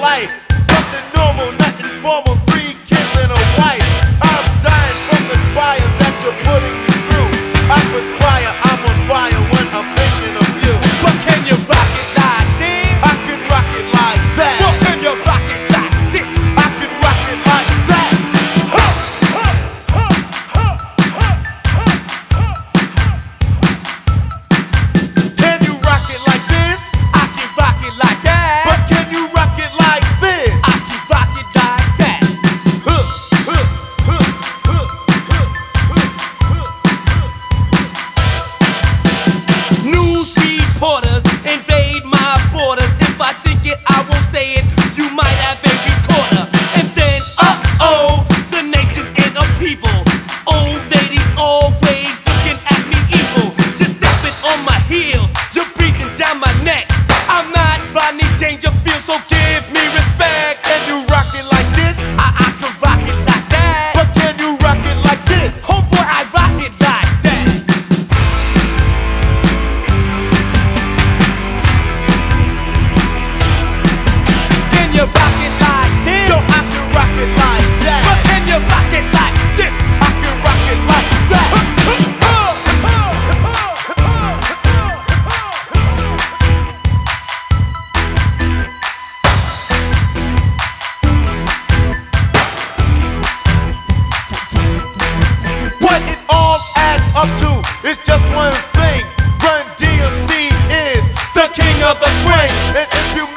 life. Something normal, nothing formal. 3 kids and a wife. I'm dying from this fire that you're putting me through. I perspire, I'm on fire when I'm thinking of you. But can you rock it like this? I can rock it like that. Well, can you rock it like this? I can rock it like that. Can you rock it like this? I can rock it like that. But can you rock it like this? I can rock it like that. News reporters invade my borders. If I think it, I won't say it. You might have a recorder. And then, uh-oh, the nation's in upheaval. Old ladies always looking at me evil. You're stepping on my heels. You're breathing down my neck. I'm not Rodney Dangerfield, so give me respect. Can you rock it like this? I can rock it like that. But can you rock it like this? Homeboy, I rock it like that. Can you rock it like this? Yo, I can rock it like that. But can you rock it like this? I can rock it like that. What it all adds up to is just one thing. Run DMC is The king of the swing. and if you